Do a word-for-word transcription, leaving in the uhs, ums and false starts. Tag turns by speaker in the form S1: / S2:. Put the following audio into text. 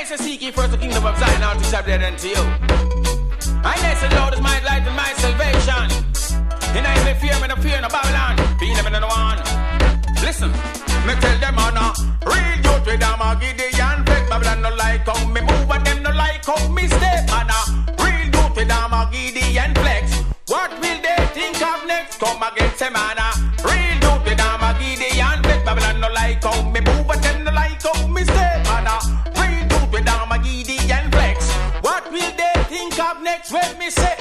S1: say seek ye first the kingdom of Zion, all things shall be added unto you. I know the Lord is my light and my salvation. And I may fear me no fear no Babylon. Be them in the one. Listen, me tell them on a real youth with them a Gideon flex. Babylon no like how me move and them no like how me step. Man a real youth with them a Gideon flex. What will they think of next? Come against them man a real youth with them a Gideon flex. Babylon no like how me move and them no like how me step. Man a real youth with them a Gideon flex. What will they think of next when me say